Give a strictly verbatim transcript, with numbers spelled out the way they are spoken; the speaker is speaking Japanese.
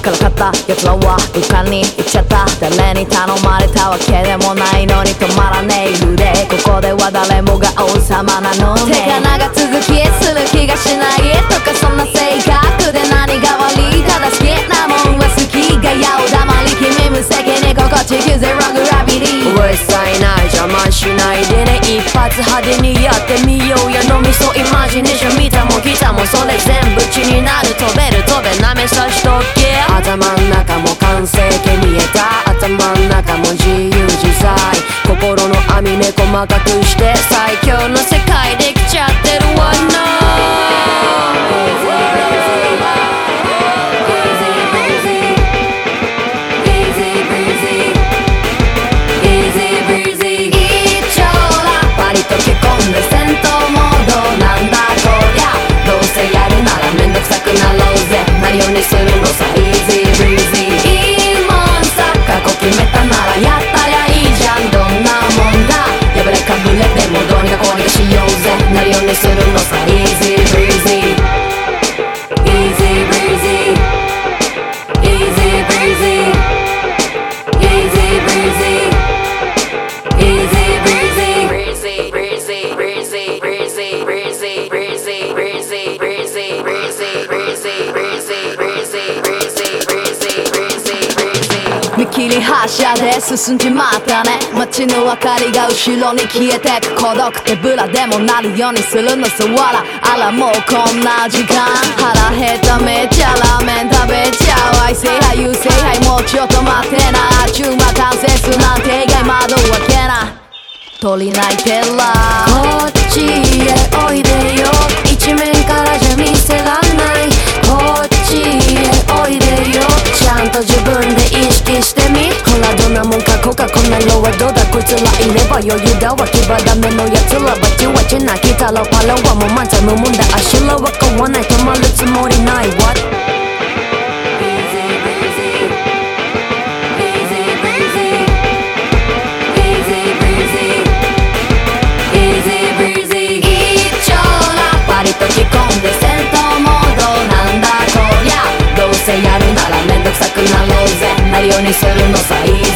からかった奴らは旅館に行っちゃった。誰に頼まれたわけでもないのに止まらねえ腕。ここでは誰もが王様なのね。手が長続きする気がしないとかそんな性格で何が悪い。ただ好きなもんは好きがやお黙り君無責任心地ゼログラビリー。 うるさいな邪魔しないでね。一発派手にやってみようや脳みそイマジネーション見たも来たもそれ全部血になる。飛べる飛べ舐めさしとけ。頭ん中も完成形見えた。頭ん中も自由自在。心の網目細かくして最強の世界できちゃってるわな。溶け込んで戦闘モードなんだこりゃ。どうせやるならめんどくさくなろうぜ。何をにするのさ Easy breezy。 いいもんさ過去決めたならやったりゃいいじゃん。どんなもんだ破れかぶれでもどうにかこうにかしようぜ。何をにするのさ Easy breezy。 Easy breezy Easy breezy Easy breezy Easy breezy breezy breezy breezy breezy breezy breezy breezy breezy breezy breezy breezy breezy breezy breezy。 見切り発車で進んじまったね。街の明かりが後ろに消えてく。孤独手ぶらでもなるようにするのさわら。あらもうこんな時間腹減っためっちゃラーメン食べちゃう。愛せはい優勢はいもうちょっと待ってな。あちゅうま完成するなんて意外窓開けな。鳥鳴いてらこっちへおいでよ。一面からじゃ見せらんない。こっちへおいでよ。ちゃんと自分で意識してみ。ほらどんなもんかコカこんな色はどうだ。こいつらいれば余裕だわ。牙ダメのやつらバチバチな。来たらパラはもう満載無問だ。足らは買わない止まるつもりない。What?溶け込んで戦闘モードなんだこりゃ。どうせやるならめんどくさくなろうぜ。何をにするのさ Easy